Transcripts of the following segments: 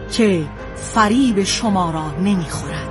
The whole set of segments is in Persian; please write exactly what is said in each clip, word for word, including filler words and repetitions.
که فریب شما را نمیخورد.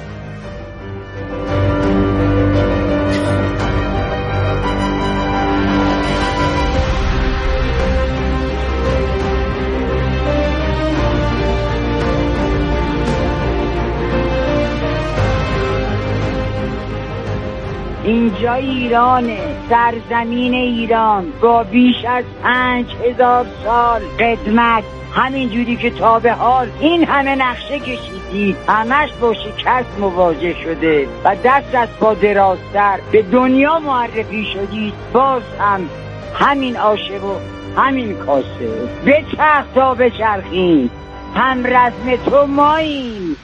اینجا ایرانه، سرزمین ایران با بیش از پنج هزار سال قدمت. همین جوری که تا به حال این همه نقشه کشیدید، همش با شکست مواجه شده و دست از پا درازتر به دنیا معرفی شدید، باز هم همین آشه و همین کاسه. بچرخ تا بچرخید، هم رزم تو ماییم.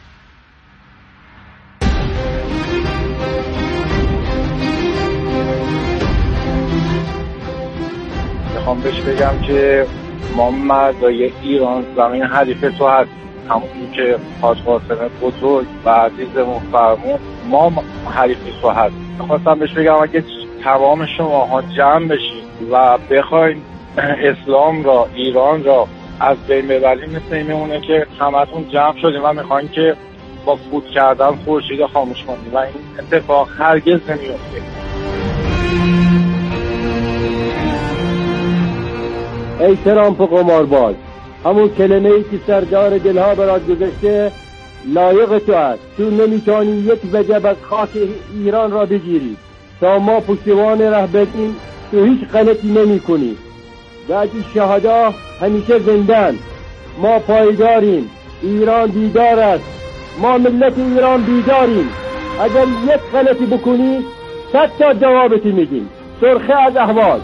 میخوام بهش بگم که ما مردای ایران زمین حریف تو هست، همونی که حاج قاسم بزرگ و عزیزمون فرمود، ما حریف تو هست. میخواستم بهش بگم اگه تمام شماها جمع بشید و بخواین اسلام را، ایران را از بین ببریم، مثل این میمونه که همتون جمع شدیم و میخواین که با فوت کردن خورشید خاموش کنیم و این اتفاق هرگز نمیفته. ای ترامپ قمارباز، همون کلمه ای که سردار دلها برات گذاشته لایق تو است. تو نمیتونی یک وجب از خاک ایران را بگیری. تا ما پشتوان ره بدیم تو هیچ غلطی نمی کنی. بعدی شهدا همیشه زندن. ما پایداریم، ایران بیدار است، ما ملت ایران بیداریم. اگر یک غلطی بکنی صد تا جوابتی میدیم. سرخه از احوال.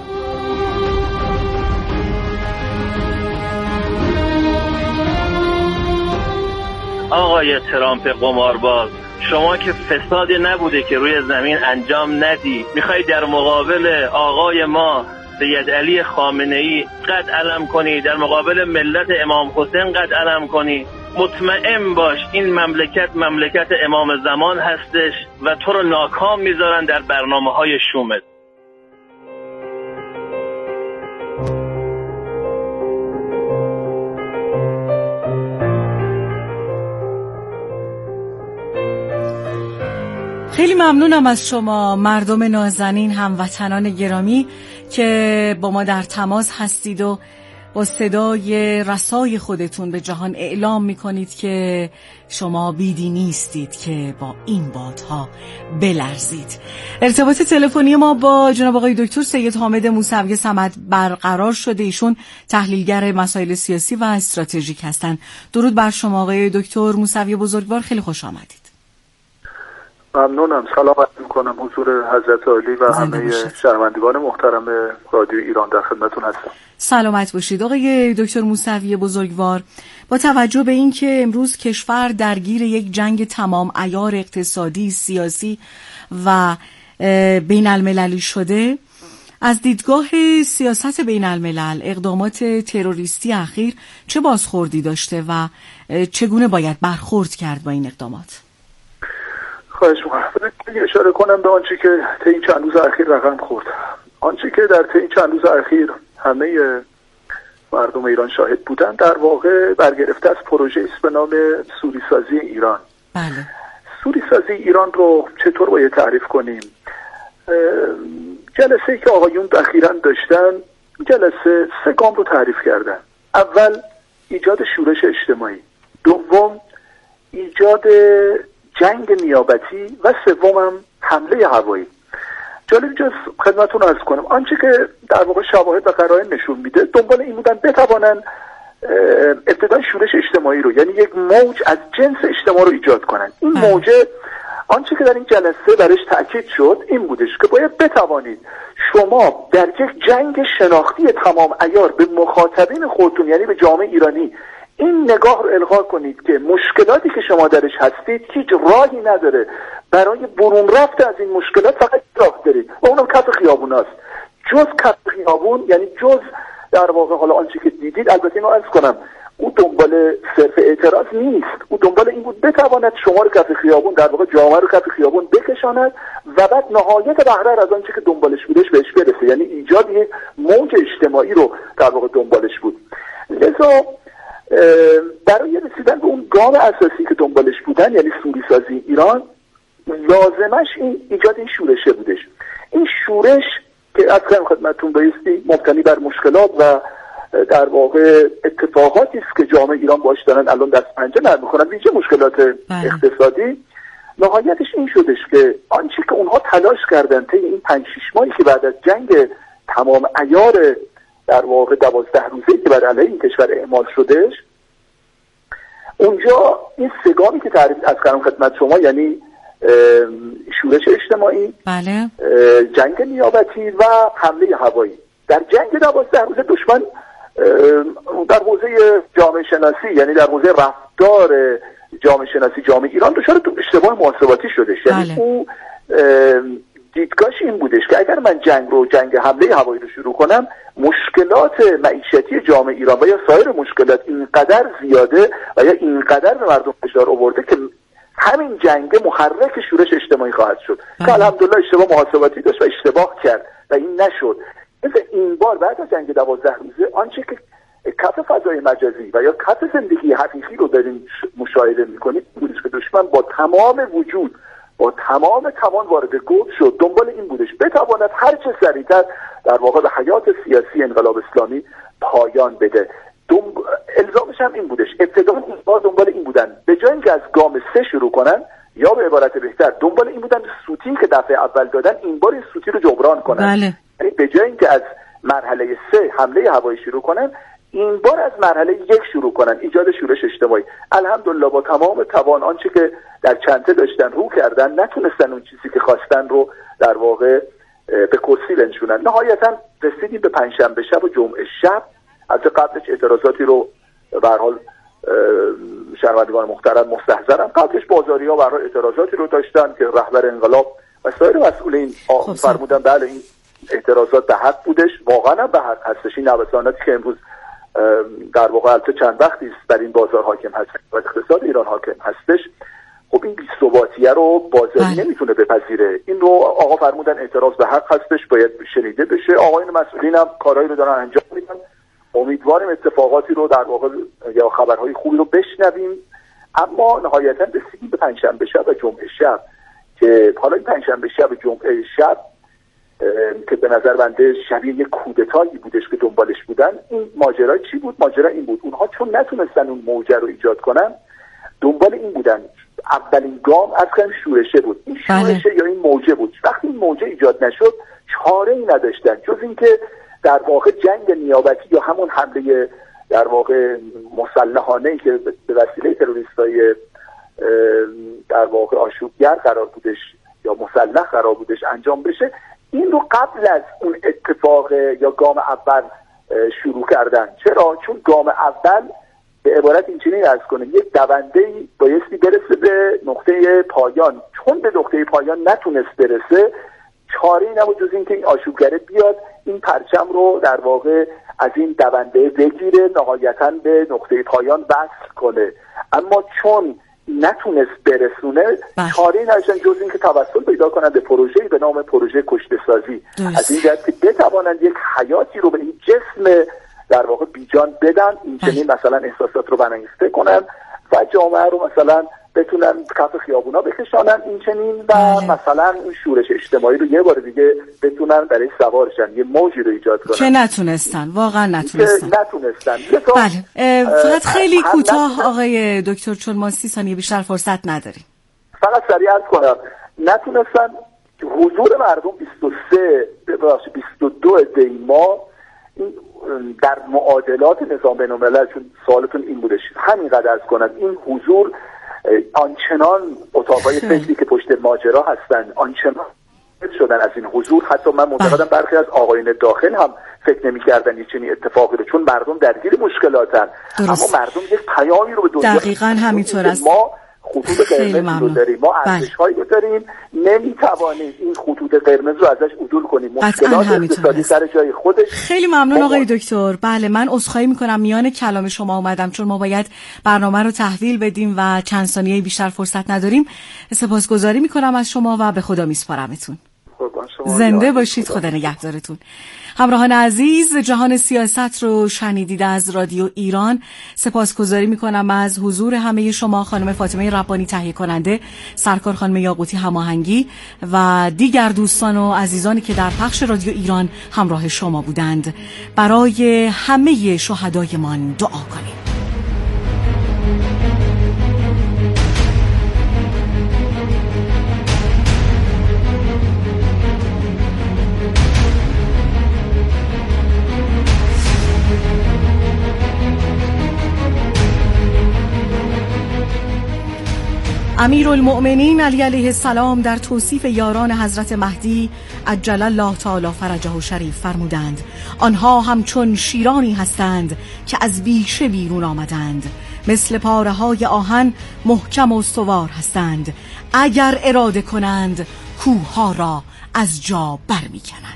آقای ترامپ قمارباز، شما که فسادی نبوده که روی زمین انجام ندی، میخوای در مقابل آقای ما سید علی خامنه‌ای قد علم کنی، در مقابل ملت امام حسین قد علم کنی. مطمئن باش این مملکت مملکت امام زمان هستش و تو رو ناکام میذارن در برنامه‌های شومت. خیلی ممنونم از شما مردم نازنین، هموطنان گرامی که با ما در تماس هستید و با صدای رسای خودتون به جهان اعلام میکنید که شما بیدی نیستید که با این بادها بلرزید. ارتباط تلفنی ما با جناب آقای دکتر سید حامد موسوی صمد برقرار شده. ایشون تحلیلگر مسائل سیاسی و استراتژیک هستند. درود بر شما آقای دکتر موسوی بزرگوار، خیلی خوش آمدید. ممنونم. سلام عرض می‌کنم حضور حضرت عالی و همه شنوندگان محترم رادیو ایران، در خدمتتون هستم. سلامت باشید آقای دکتر موسوی بزرگوار. با توجه به اینکه امروز کشور درگیر یک جنگ تمام عیار اقتصادی، سیاسی و بین المللی شده، از دیدگاه سیاست بین الملل اقدامات تروریستی اخیر چه بازخوردی داشته و چگونه باید برخورد کرد با این اقدامات؟ خواهش می‌کنم. اشاره کنم به آنچه که طی این چند روز اخیر رقم خورد. آنچه که در طی این چند روز اخیر همه مردم ایران شاهد بودند، در واقع برگرفته از پروژه است به نام سوریسازی ایران. بله. سوریسازی ایران رو چطور باید تعریف کنیم؟ جلسه‌ای که آقایون اخیراً داشتن، جلسه سه گام رو تعریف کردن. اول ایجاد شورش اجتماعی، دوم ایجاد جنگ نیابتی و سومم حمله هوایی. جالب جز خدمتتون عرض کنم آنچه که در واقع شواهد و قرائن نشون میده، دنبال این بودن بتوانن ابتدای شورش اجتماعی رو، یعنی یک موج از جنس اجتماع رو ایجاد کنن. این موجه آنچه که در این جلسه برش تأکید شد این بودش که باید بتوانید شما در یک جنگ شناختی تمام عیار به مخاطبین خودتون، یعنی به جامعه ایرانی، این نگاه رو القا کنید که مشکلاتی که شما درش هستید هیچ راهی نداره برای برون رفت از این مشکلات، فقط راه دارید و اونم کف خیابون است. جز کف خیابون، یعنی جز در واقع حالا آنچه که دیدید، البته اینو عرض کنم او دنبال صرف اعتراض نیست، او دنبال این بود بتواند شما رو کف خیابون، در واقع جامعه رو کف خیابون بکشاند و بعد نهایت بهره از آنچه که دنبالش بودش بهش برسه، یعنی ایجاد یک موج اجتماعی رو در واقع دنبالش بود. لذا برای رسیدن به اون گام اساسی که دنبالش بودن، یعنی سوری سازی ایران، لازمش این ایجاد این شورشه بودش. این شورش که از خدمتتون بایستی مبتنی بر مشکلات و در واقع اتفاقاتی است که جامعه ایران باش دارن الان دست پنجه نرم میکنن، ویژه مشکلات اقتصادی، نهایتش این شدش که آنچه که اونها تلاش کردن طی این پنج شش ماهی که بعد از جنگ تمام عیار در واقع دوازده روزه که بر علیه این کشور اعمال شدش، اونجا این سگامی که تعریف از کردم خدمت شما، یعنی شورش اجتماعی، بله، جنگ نیابتی و حمله هوایی. در جنگ دوازده روز دشمن در حوزه جامعه شناسی، یعنی در حوزه رفتار جامعه شناسی جامعه ایران دچار اشتباه محاسباتی شدش. یعنی بله. او دیدگاهش این بودش که اگر من جنگ رو جنگ حمله هوایی رو شروع کنم، مشکلات معیشتی جامعه ایران و یا سایر مشکلات اینقدر زیاده و یا اینقدر به مردم فشار آورده که همین جنگ محرک شورش اجتماعی خواهد شد. که الحمدلله اشتباه محاسباتی داشت و اشتباه کرد و این نشد. مثل این بار بعد از جنگ دوازده روزه آنچه که کف فضای مجازی و یا کف زندگی حقیقی رو داریم مشاهده میکنید بودش که دشمن با تمام وجود، با تمام توان وارد گود شد. دنبال این بودش بتواند هر چه سریعتر در واقع به حیات سیاسی انقلاب اسلامی پایان بده. دنب... الزامش هم این بودش. ابتدا این بار دنبال این بودن به جای اینکه از گام سه شروع کنن، یا به عبارت بهتر دنبال این بودن سوتی که دفعه اول دادن این بار این سوتی رو جبران کنن. بله. یعنی به جای اینکه از مرحله سه حمله هوایی شروع کنن، این بار از مرحله یک شروع کنن، ایجاد شورش اجتماعی. الحمدلله با تمام توان آنچه که در چنته داشتن رو کردن، نتونستن اون چیزی که خواستن رو در واقع به کرسی بنشونن. نهایتا رسیدیم به پنجشنبه شب و جمعه شب. از قبلش اعتراضاتی رو به هر حال شنوندگان محترم مستحضرم، قبلش بازاری‌ها برای اعتراضاتی رو داشتن که رهبر انقلاب و سایر مسئولین فرمودن بله این اعتراضات به حق بودش، واقعا به حق هستش. این نوساناتی که امروز در واقع البته چند وقتی است در این بازار حاکم هست و اقتصاد ایران حاکم هستش، خب این بی‌ثباتیه رو بازاری نمیتونه بپذیره. این رو آقا فرمودن اعتراض به حق هستش، باید شنیده بشه. آقایون مسئولین هم کارهایی رو دارن انجام میدن. امیدواریم اتفاقاتی رو در واقع یا خبرهای خوبی رو بشنویم. اما نهایتا رسیدیم به پنجشنبه شب و جمعه شب که حالا این پنجشنبه شب و جمعه شب که به نظر بنده شبیه یک کودتایی بودش که دنبالش بودن. این ماجرا چی بود؟ ماجرا این بود اونها چون نتونستن اون موجه رو ایجاد کنن، دنبال این بودن اولین گام از کم شورشه بود. این شورشه بله. یا این موجه بود. وقتی این موجه ایجاد نشد، چاره ای نداشتن جز اینکه در واقع جنگ نیابتی یا همون حمله در واقع مسلحانه‌ای که به وسیله تروریستای در واقع آشوبگر قرار بودش یا مسلح قرار بودش انجام بشه، این رو قبل از اون اتفاق یا گام اول شروع کردن. چرا؟ چون گام اول به عبارت این چنین عرض کنه یک دونده‌ای بایستی برسه به نقطه پایان. چون به نقطه پایان نتونست برسه، چاره‌ای نبود جز اینکه این آشوبگره بیاد این پرچم رو در واقع از این دونده بگیره، نهایتاً به نقطه پایان وصل کنه. اما چون نتونست برسونه، چاره‌ای نداشتن جز اینکه توسل پیدا کنن به پروژه‌ای به نام پروژه کشته‌سازی. از این جهت که بتوانند یک حیاتی رو به این جسم در واقع بیجان بدن، این چنین مثلا احساسات رو برانگیخته کنن و جامعه رو مثلا بتونن کف خیابونا بکشانن این چنین و بله. مثلا اون شورش اجتماعی رو یه بار دیگه بتونن برای سوارشن، یه موجی رو ایجاد کنن که نتونستن، واقعا نتونستن که نتونستن بله. فقط خیلی کوتاه آقای دکتر، چون ما سی ثانیه بیشتر فرصت نداریم، فقط سریع عرض کنم نتونستن حضور مردم بیست و سه بیست و دو دیما در معادلات نظام بین الملل، چون سوالتون این بودش همینقدر عرض کنم، این حضور آنچنان اتاقای فکری که پشت ماجرا هستن آنچنان شدن از این حضور، حتی من معتقدم برخی از آقایون داخل هم فکر نمی‌کردن یه چنین اتفاقی رو، چون مردم درگیر مشکلاتن. درست. اما مردم یک پیامی رو به دنیا دقیقاً همینطور است. ما خطوط قرمز رو داریم، ما ارزش‌هایی رو داریم، نمی‌توانیم این خطوط قرمز رو ازش عدول کنیم. مشکلات اقتصادی سر جای خودش. خیلی ممنون آقای دکتر. بله من عذرخواهی می‌کنم میان کلام شما اومدم، چون ما باید برنامه رو تحویل بدیم و چند ثانیه بیشتر فرصت نداریم. سپاسگزاری می‌کنم از شما و به خدا میسپارمتون. قربان شما. شما. زنده باشید، خدا نگهدارتون. همراهان عزیز، جهان سیاست رو شنیدید از رادیو ایران. سپاسگزاری میکنم از حضور همه شما، خانم فاطمه ربانی تهیه کننده، سرکار خانم یاقوتی هماهنگی و دیگر دوستان و عزیزانی که در پخش رادیو ایران همراه شما بودند. برای همه شهدایمان دعا کنید. امیرالمؤمنین علی علیه السلام در توصیف یاران حضرت مهدی عجل الله تعالی فرجه شریف فرمودند: آنها همچون شیرانی هستند که از بیشه بیرون آمدند، مثل پاره های آهن محکم و استوار هستند، اگر اراده کنند کوه ها را از جا برمی کنند.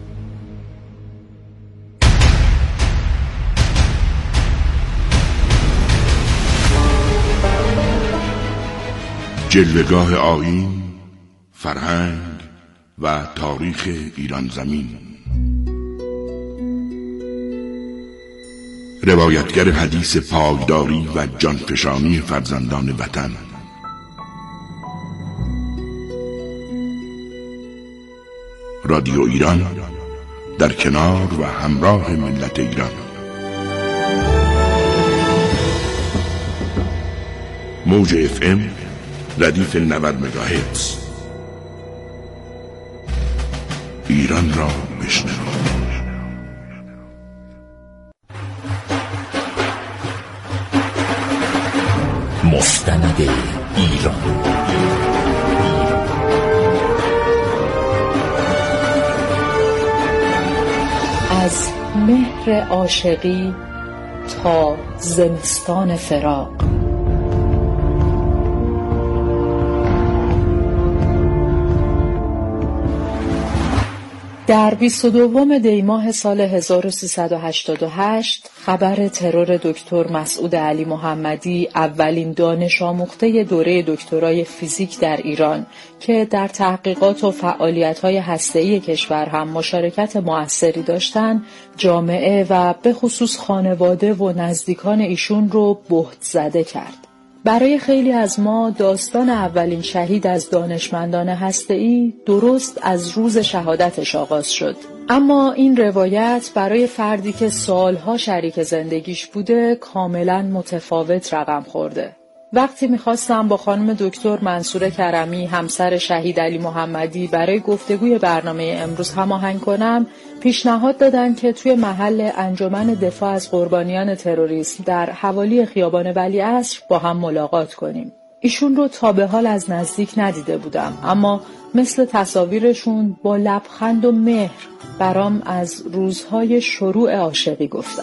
جلوه‌گاه آیین، فرهنگ و تاریخ ایران زمین. روایتگر حدیث پایداری و جانفشانی فرزندان وطن. رادیو ایران در کنار و همراه ملت ایران. موج اف ام ردیف نود مگاهرتز. ایران را بشنو. مستند ایران. از مهر عاشقی تا زمستان فراق، در بیست و دوم دی ماه سال هزار و سیصد و هشتاد و هشت خبر ترور دکتر مسعود علی محمدی، اولین دانش آموخته دوره دکترای فیزیک در ایران که در تحقیقات و فعالیت‌های هسته‌ای کشور هم مشارکت موثری داشتند، جامعه و به خصوص خانواده و نزدیکان ایشون رو بهت زده کرد. برای خیلی از ما داستان اولین شهید از دانشمندان هسته‌ای درست از روز شهادتش آغاز شد. اما این روایت برای فردی که سالها شریک زندگیش بوده کاملا متفاوت رقم خورده. وقتی میخواستم با خانم دکتر منصوره کرمی، همسر شهید علی محمدی، برای گفتگوی برنامه امروز هماهنگ کنم، پیشنهاد دادن که توی محل انجمن دفاع از قربانیان تروریسم در حوالی خیابان ولیعصر با هم ملاقات کنیم. ایشون رو تا به حال از نزدیک ندیده بودم، اما مثل تصاویرشون با لبخند و مهر برام از روزهای شروع عاشقی گفتن.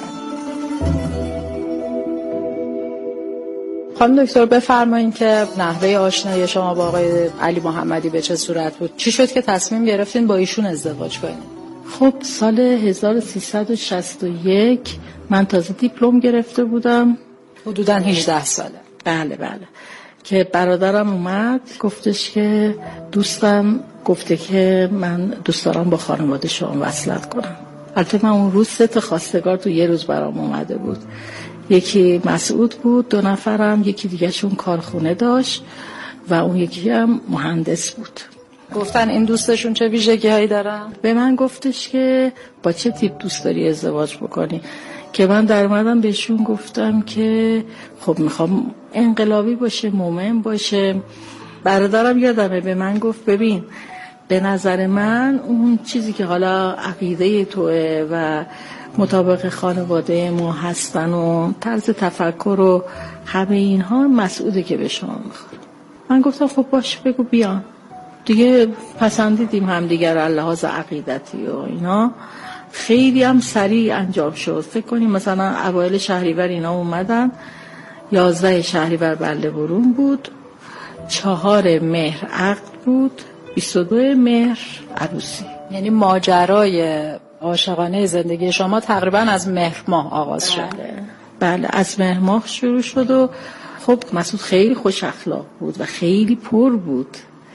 خانم دکتر بفرمایین که نحوه آشنایی شما با آقای علی محمدی به چه صورت بود؟ چی شد که تصمیم گرفتین با ایشون ازدواج کنین؟ خب سال هزار و سیصد و شصت و یک من تازه دیپلم گرفته بودم، حدوداً هجده ساله. بله بله. که برادرم اومد گفتش که دوستم گفته که من دوست دارم با خانواده شما وصلت کنم. البته من اون روز سه تا خواستگار تو یه روز برام اومده بود. یکی مسعود بود، دو نفرم، یکی دیگه چون کارخونه داشت و اون یکی هم مهندس بود. گفتن این دوستشون چه ویژگی هایی دارن؟ به من گفتش که با چه تیپ دوست داری ازدواج بکنی؟ که من در اومدم بهشون گفتم که خب میخوام انقلابی باشه، مومن باشه. برادرم یادمه به من گفت ببین به نظر من اون چیزی که حالا عقیده توه و مطابق خانواده ما هستن و طرز تفکر و همه اینها مسعوده که به شما میخواد. من گفتم خب باش بگو بیان. دیگه پسندیدیم هم دیگر لحاظ عقیدتی و اینا. خیلی هم سریع انجام شد. فکر کنیم مثلا اوایل شهریور اینا اومدن، یازده شهریور بله برون بود، چهار مهر عقد بود، بیست و دو مهر عروسی. یعنی ماجرای عاشقانه زندگی شما تقریبا از مهر ماه آغاز شد. بله, بله از مهر ماه شروع شد و خب مسعود خیلی خوش اخلاق بود و خیلی پر بود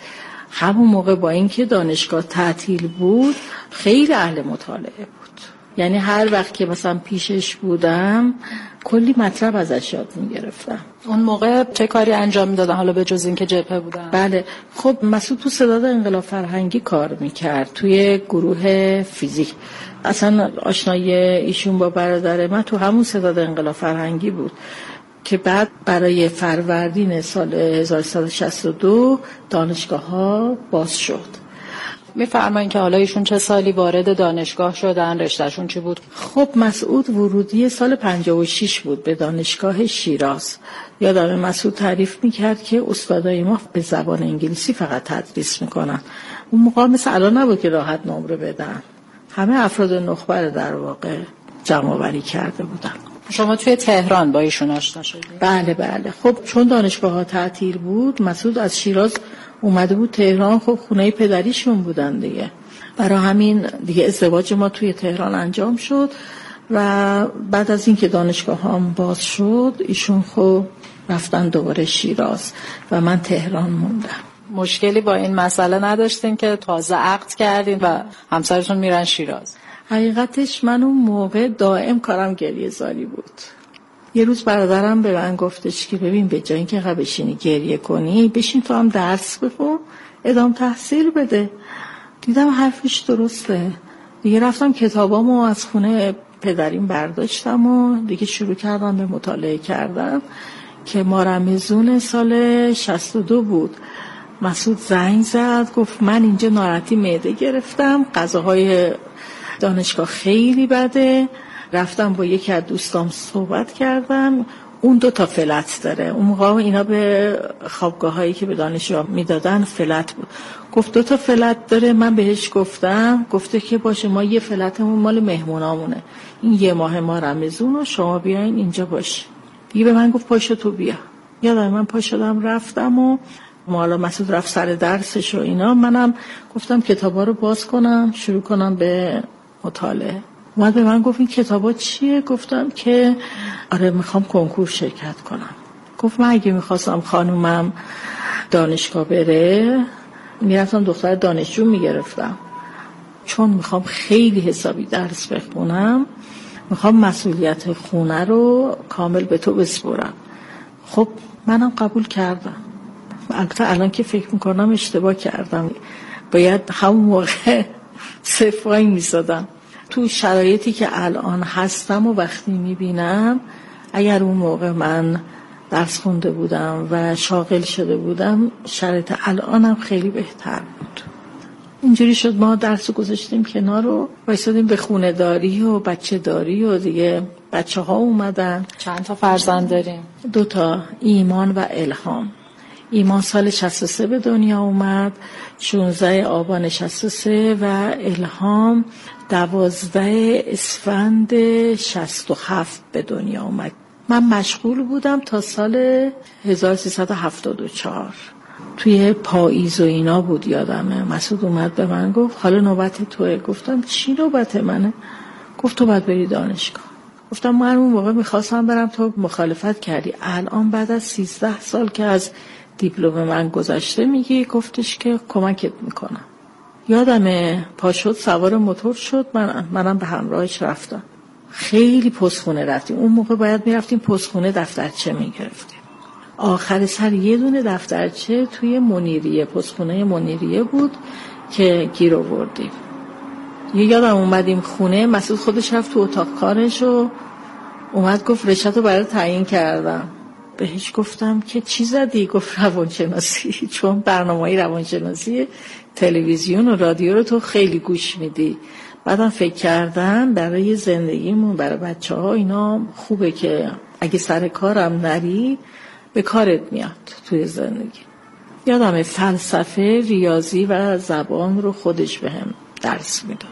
همون موقع با اینکه دانشگاه تعطیل بود خیلی اهل مطالعه بود، یعنی هر وقت که مثلا پیشش بودم کلی مطلب ازش یاد میگرفتم. اون موقع چه کاری انجام میدادن حالا به جز این که جبهه بودن؟ بله خب مسعود تو ستاد انقلاب فرهنگی کار میکرد توی گروه فیزیک. اصلا آشنایی ایشون با برادر من تو همون ستاد انقلاب فرهنگی بود که بعد برای فروردین سال هزار و سیصد و شصت و دو دانشگاه ها باز شد. میفرمایین که حالا ایشون چه سالی وارد دانشگاه شدن، رشتهشون چی بود؟ خب مسعود ورودی سال پنجاه و شش بود به دانشگاه شیراز. یادم مسعود تعریف میکرد که استادای ما به زبان انگلیسی فقط تدریس میکنن. اون موقع مثل الان نبود که راحت نمره بدن، همه افراد نخبه در واقع جمع آوری کرده بودن. شما توی تهران با ایشون آشنا شدید؟ بله بله. خب چون دانشگاه ها تعطیل بود مسعود از شیراز اومده بود تهران، خب خونه پدریشون بودن دیگه، برای همین دیگه ازدواج ما توی تهران انجام شد و بعد از اینکه دانشگاه هم باز شد ایشون خب رفتن دوباره شیراز و من تهران موندم. مشکلی با این مسئله نداشتین که تازه عقد کردین و همسرتون میرن شیراز؟ حقیقتش من اون موقع دائم کارم گریه زاری بود. یه روز برادرم به من گفتش که ببین به جای اینکه قبل بشینی گریه کنی بشین تو هم درس بخون ادامه تحصیل بده. دیدم حرفش درسته دیگه، رفتم کتابامو از خونه پدریم برداشتم و دیگه شروع کردم به مطالعه کردن که ما رمضان سال شصت و دو بود. مسعود زنگ زد گفت من اینجا ناراحتی معده گرفتم، غذاهای دانشگاه خیلی بده. رفتم با یکی از دوستام صحبت کردم، اون دو تا فلت داره. اون موقع اینا به خوابگاه هایی که به دانشجو میدادن فلت بود. گفت دو تا فلت داره. من بهش گفتم، گفته که باشه ما یه فلتمون مال مهمونامونه، این یه ماه ما رمضون و شما بیاین اینجا باش. دیگه به من گفت پاشو تو بیا. یادم من پا شدم رفتم و حالا مسعود رفت سر درسش و اینا، منم گفتم کتابا رو باز کنم شروع کنم به مطالعه. اومد به من گفت این کتابا چیه؟ گفتم که آره میخوام کنکور شرکت کنم. گفت من اگه میخواستم خانومم دانشگاه بره میرفتم دختر دانشجو میگرفتم، چون میخوام خیلی حسابی درس بخونم، میخوام مسئولیت خونه رو کامل به تو بسپرم. خب منم قبول کردم. البته الان که فکر میکنم اشتباه کردم، باید همون موقع صفایی میزدم. تو شرایطی که الان هستم و وقتی میبینم اگر اون موقع من درس خونده بودم و شاغل شده بودم شرایط الانم خیلی بهتر بود. اینجوری شد ما درس گذاشتیم کنار رو وایسادیم به خونه داری و بچه داری و دیگه بچه ها اومدن. چند تا فرزند داریم؟ دو تا، ایمان و الهام. ایمان سال شصت و سه به دنیا اومد، شانزده آبان شصت و سه و الهام دوازده اسفند شصت و هفت به دنیا اومد. من مشغول بودم تا سال هزار و سیصد و هفتاد و چهار توی پاییز و اینا بود. یادمه مسعود اومد به من گفت حالا نوبت توه. گفتم چی نوبت منه؟ گفت تو باید بری دانشگاه. گفتم من اون موقع میخواستم برم، تو مخالفت کردی. الان بعد از سیزده سال که از دیپلم من گذشته میگی؟ گفتش که کمکت میکنم. یادمه پا شد سوار موتور شد، من منم به همراهش رفتم. خیلی پستخونه رفتیم. اون موقع باید میرفتیم پستخونه دفترچه میگرفتیم. آخر سر یه دونه دفترچه توی منیریه، پستخونه منیریه بود که گیر آوردیم. یه یادم اومدیم خونه، مسعود خودش رفت تو اتاق کارش و اومد گفت رشته‌تو برای تعیین کردم. بهش گفتم که چی زدی؟ گفت روانشناسی، چون برنامه‌های روانشناسی تلویزیون و رادیو رو تو خیلی گوش میدی. بعدم فکر کردم برای زندگیمون، برای بچه‌ها اینا خوبه که اگه سر کارم نری به کارت میاد توی زندگی. یادم فلسفه، ریاضی و زبان رو خودش بهم درس میداد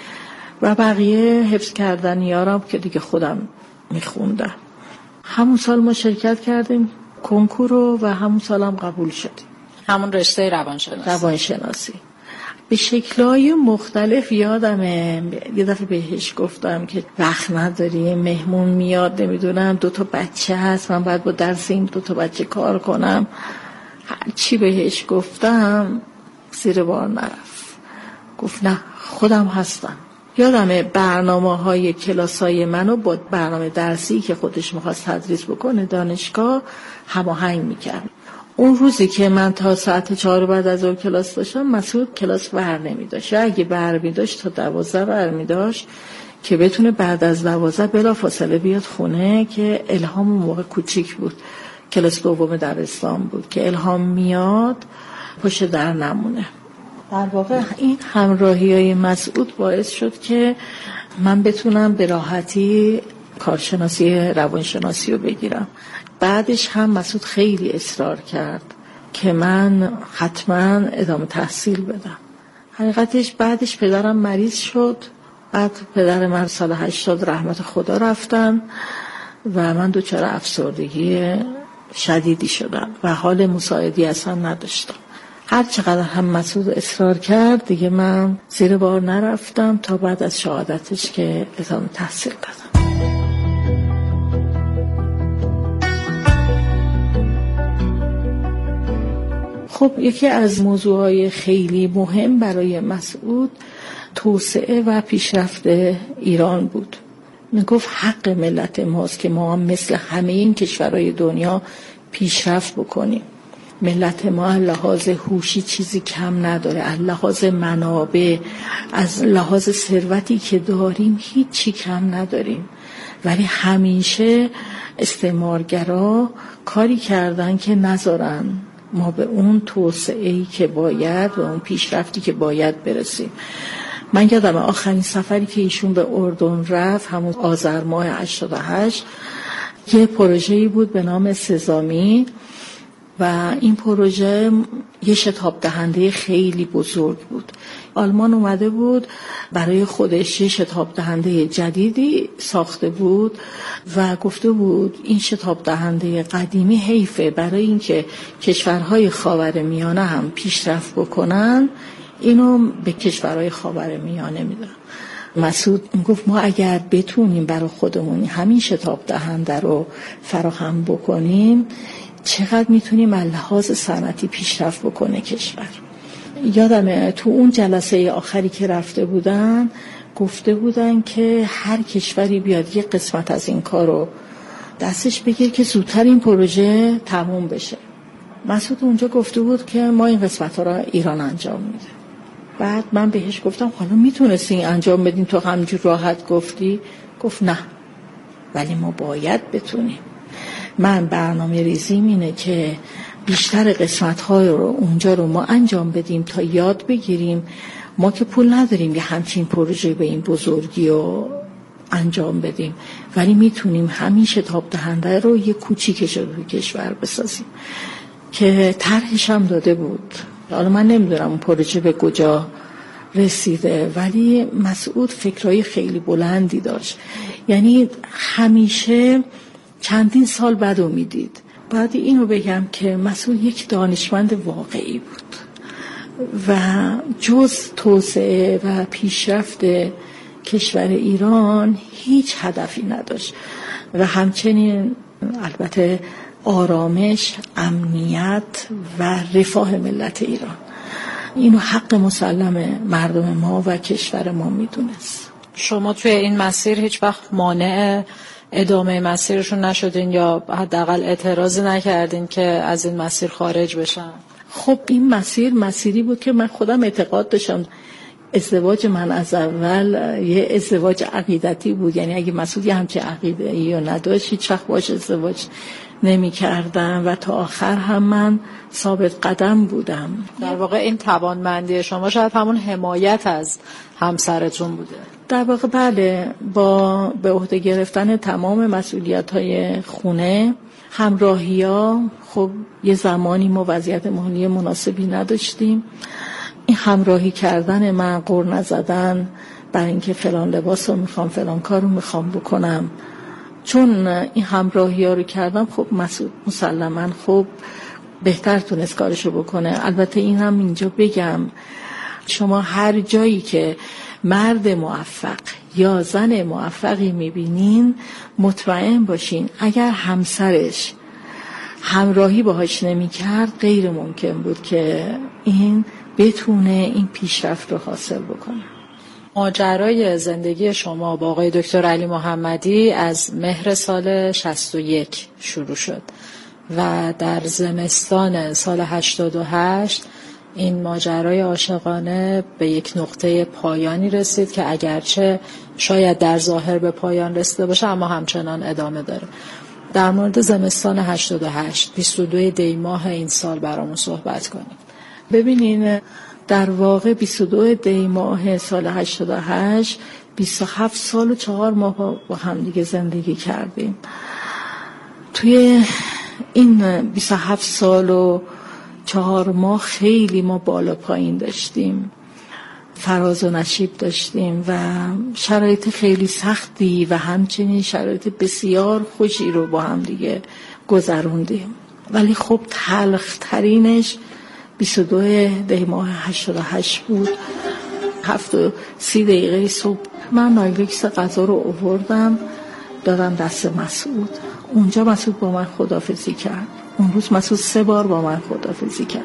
و بقیه حفظ کردنیارم که دیگه خودم میخوندم. همون سال ما شرکت کردیم کنکور رو و همون سال هم قبول شدیم. همون رشته روانشناسی. روانشناسی به شکل‌های مختلف. یادمه یه دفعه بهش گفتم که وقت نداری، مهمون میاد، نمیدونم دو تا بچه هست، من باید با درس این دو تا بچه کار کنم. هر چی بهش گفتم زیر بار نرفت، گفت نه خودم هستم. یادمه برنامه های کلاس های منو با برنامه درسی که خودش میخواست تدریس بکنه دانشگاه هماهنگ میکرد. اون روزی که من تا ساعت چهار بعد از اون کلاس داشتم، مسعود کلاس بر نمیداشت، اگه بر میداشت تا دوازده بر میداشت که بتونه بعد از دوازده بلا فاصله بیاد خونه، که الهام اون موقع کوچیک بود، کلاس دوم دبستان بود، که الهام میاد پشت در نمونه. در واقع این همراهی های مسعود باعث شد که من بتونم به راحتی کارشناسی روانشناسی رو بگیرم. بعدش هم مسعود خیلی اصرار کرد که من حتما ادامه تحصیل بدم. حقیقتش بعدش پدرم مریض شد، بعد پدر من سال هشتاد رحمت خدا رفتن و من دچار افسردگی شدیدی شدم و حال مساعدی اصلا نداشتم. هر چقدر هم مسعود اصرار کرد دیگه من زیر بار نرفتم تا بعد از شهادتش که ادامه تحصیل دادم. خب یکی از موضوعهای خیلی مهم برای مسعود توسعه و پیشرفت ایران بود. میگفت حق ملت ماست که ما هم مثل همه این کشورهای دنیا پیشرفت بکنیم. ملت ما از لحاظ هوشی چیزی کم نداره، از لحاظ منابع، از لحاظ ثروتی که داریم هیچی کم نداریم، ولی همیشه استعمارگرا کاری کردن که نذارن ما به اون توسعه‌ای که باید و اون پیشرفتی که باید برسیم. من یادم آخرین سفری که ایشون به اردن رفت همون آذر ماه هشتاد و هشت، یه پروژه‌ای بود به نام سزامی و این پروژه یه شتاب دهنده خیلی بزرگ بود. آلمان اومده بود برای خودش یه شتاب دهنده جدیدی ساخته بود و گفته بود این شتاب دهنده قدیمی حیفه، برای اینکه کشورهای خاورمیانه هم پیشرفت بکنن اینو به کشورهای خاورمیانه میدن. مسعود گفت ما اگر بتونیم برای خودمون همین شتاب دهنده رو فراهم بکنیم چقدر میتونیم از لحاظ صنعتی پیشرفت بکنه کشور. یادمه تو اون جلسه آخری که رفته بودن گفته بودن که هر کشوری بیاد یک قسمت از این کار رو دستش بگیر که زودتر این پروژه تموم بشه. مسعود اونجا گفته بود که ما این قسمت ها رو ایران انجام میده. بعد من بهش گفتم حالا میتونستی انجام بدین تو همینجور راحت گفتی؟ گفت نه، ولی ما باید بتونیم. من برنامه ریزیم اینه که بیشتر قسمت‌های رو اونجا رو ما انجام بدیم تا یاد بگیریم. ما که پول نداریم یه همچین پروژه به این بزرگی رو انجام بدیم، ولی میتونیم همین شتاب دهنده رو یه کوچیکش رو توی کشور بسازیم که طرحش هم داده بود. حالا من نمیدونم اون پروژه به کجا رسیده، ولی مسعود فکرهای خیلی بلندی داشت. یعنی همیشه چندین سال بعد رو میدید. بعد اینو بگم که مسعود یک دانشمند واقعی بود و جز توسعه و پیشرفت کشور ایران هیچ هدفی نداشت و همچنین البته آرامش، امنیت و رفاه ملت ایران، اینو حق مسلم مردم ما و کشور ما میدونست. شما توی این مسیر هیچ وقت مانع ادامه مسیرشون نشدین یا حداقل اعتراضی نکردین که از این مسیر خارج بشن؟ خب این مسیر مسیری بود که من خودم اعتقاد داشتم. ازدواج من از اول یه ازدواج عقیدتی بود، یعنی اگه مسعود یه همچه عقیده یا نداشت هیچ وقت باش ازدواج نمی کردم و تا آخر هم من ثابت قدم بودم. در واقع این توانمندی شما شاید همون حمایت از همسرتون بوده. در واقع بله، با به عهده گرفتن تمام مسئولیت‌های خونه، همراهی‌ها، خب یه زمانی ما وضعیت مالی مناسبی نداشتیم. این همراهی کردن من، غر نزدن برای اینکه فلان لباس رو میخوام، فلان کار رو میخوام بکنم، چون این همراهی ها رو کردم خب مسعود مسلماً خب بهتر تونست کارشو بکنه. البته این هم اینجا بگم شما هر جایی که مرد موفق یا زن موفقی میبینین مطمئن باشین اگر همسرش همراهی باهاش نمیکرد غیر ممکن بود که این بتونه این پیشرفت رو حاصل بکنه. ماجرای زندگی شما با آقای دکتر علی محمدی از مهر سال شصت و یک شروع شد و در زمستان سال هشتاد و هشت این ماجرای عاشقانه به یک نقطه پایانی رسید که اگرچه شاید در ظاهر به پایان رسیده باشه اما همچنان ادامه داره. در مورد زمستان هشتاد و هشت بیست و دو دی ماه این سال برامون صحبت کنیم. ببینین در واقع بیست و دو دی ماه سال هشتاد و هشت بیست و هفت سال و چهار ماه با هم دیگه زندگی کردیم. توی این بیست و هفت سال و چهار ماه خیلی ما بالا پایین داشتیم، فراز و نشیب داشتیم و شرایط خیلی سختی و همچنین شرایط بسیار خوشی رو با هم دیگه گذروندیم. ولی خب تلخ ترینش بیست و دو دی ماه هشتاد و هشت بود. هفت و سی دقیقه صبح من نایلکس غذا رو آوردم دادم دست مسعود. اونجا مسعود با من خداحافظی کرد. اون روز مسعود سه بار با من خداحافظی کرد.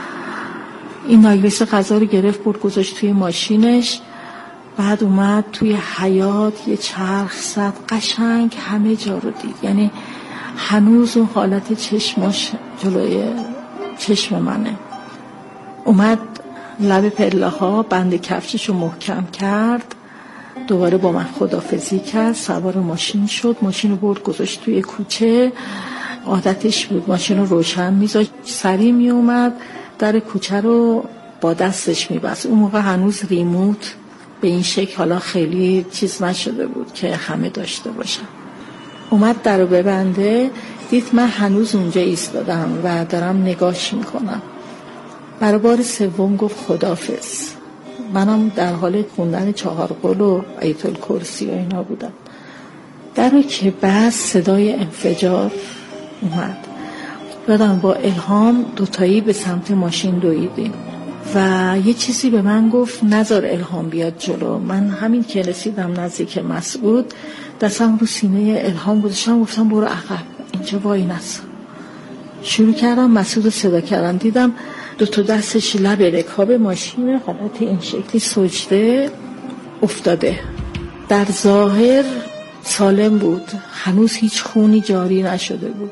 این نایلکس غذا رو گرفت برد گذاشت توی ماشینش، بعد اومد توی حیاط یه چرخ زد، قشنگ همه جا رو دید. یعنی هنوز اون حالت چشماش جلوی چشم منه. اومد لب پله ها بند کفششو محکم کرد، دوباره با من خداحافظی کرد، سوار ماشین شد، ماشین رو برد گذاشت توی کوچه. عادتش بود ماشین رو روشن میذاشت، سریع می اومد در کوچه رو با دستش میبست. اون موقع هنوز ریموت به این شکل حالا خیلی چیز نشده بود که همه داشته باشن. اومد در رو ببنده، دید من هنوز اونجا ایستادم و دارم نگاش میکنم. برای بار سوم گفت خداحافظ. منم در حال خوندن چهار قول و آیت الکرسی و اینا بودم. در رو که بعد صدای انفجار اومد. یادم با الهام دوتایی به سمت ماشین دویدیم و یه چیزی به من گفت نذار الهام بیاد جلو. من همین که رسیدم نزدیک مسعود دستم رو سینه الهام گذاشتم، گفتم برو عقب، اینجا وای نسا. شروع کردم مسعود رو صدا کردم، دیدم دو تا دستش لب رکاب ماشین حالت این شکلی سجده افتاده. در ظاهر سالم بود، هنوز هیچ خونی جاری نشده بود.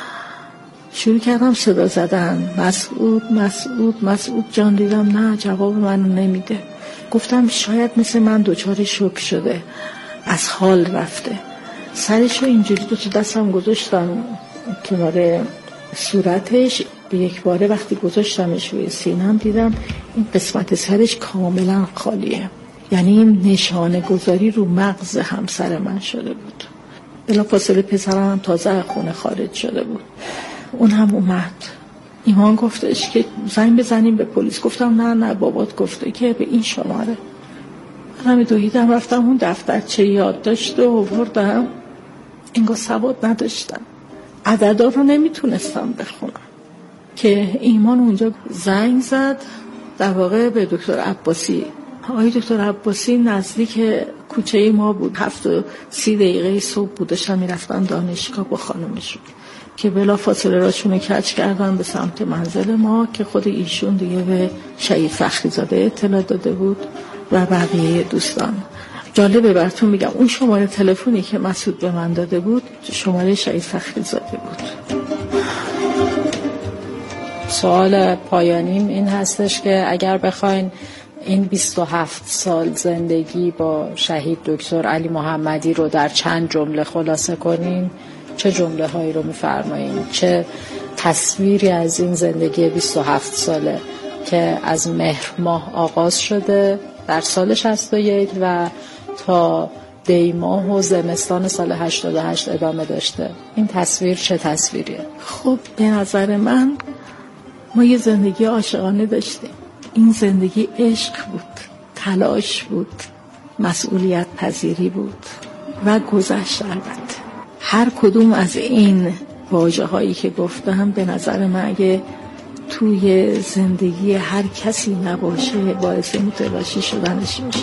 شروع کردم صدا زدن، مسعود مسعود مسعود جان. دیدم نه، جواب منو نمیده. گفتم شاید مثل من دوچار شوک شده، از حال رفته. سرشو اینجوری دو تا دستم گذاشتم کنار صورتش، به یک باره وقتی گذاشتمش روی سینم دیدم این قسمت سرش کاملا خالیه. یعنی این نشانه گذاری رو مغز همسر من شده بود. بلافاصله پسرم هم تازه از خونه خارج شده بود. اون هم اومد. ایمان گفتش که زنگ بزنیم به پلیس. گفتم نه نه، بابات گفته که به این شماره. من دویدم رفتم اون دفترچه یادداشت رو آوردم. انگار سواد نداشتم، عددا رو نمیتونستم بخونم که ایمان اونجا زنگ زد در واقع به دکتر عباسی. آقای دکتر عباسی نزدیک کوچه ما بود. هفت و سی دقیقه صبح بود، داشتن میرفتن دانشگاه با خانمشون که بلا فاصله راشون کج کردن به سمت منزل ما که خود ایشون دیگه به شهید فخری زاده اطلاع داده بود و بقیه دوستان. جالبه براتون میگم اون شماره تلفنی که مسعود به من داده بود شماره شهید فخری زاده بود. سوال پایانیم این هستش که اگر بخواین این بیست و هفت سال زندگی با شهید دکتر علی محمدی رو در چند جمله خلاصه کنین، چه جمله هایی رو میفرمایین؟ چه تصویری از این زندگی بیست و هفت ساله که از مهر ماه آغاز شده در سال شصت و یک و تا دی ماه و زمستان سال هشتاد و هشت ادامه داشته، این تصویر چه تصویریه؟ خب به نظر من ما یه زندگی عاشقانه داشتیم. این زندگی عشق بود، تلاش بود، مسئولیت پذیری بود و گذشت. البته هر کدوم از این واژه هایی که گفتم به نظر من اگه توی زندگی هر کسی نباشه باعث متلاشی شدنش میشه.